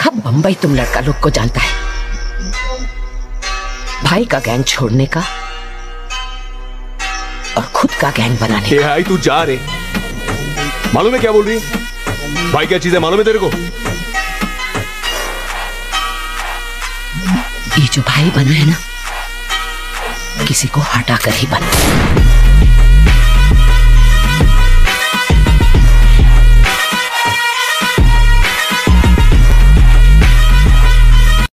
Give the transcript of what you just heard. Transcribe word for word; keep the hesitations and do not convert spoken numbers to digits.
सब बंबई तुम लड़का लोग को जानता है, भाई का गैंग छोड़ने का और खुद का गैंग बनाने का। भाई तू जा रे, मालूम है क्या बोल रही है? भाई क्या चीज है मालूम है तेरे को? ये जो भाई बना है ना, किसी को हटा कर ही बना।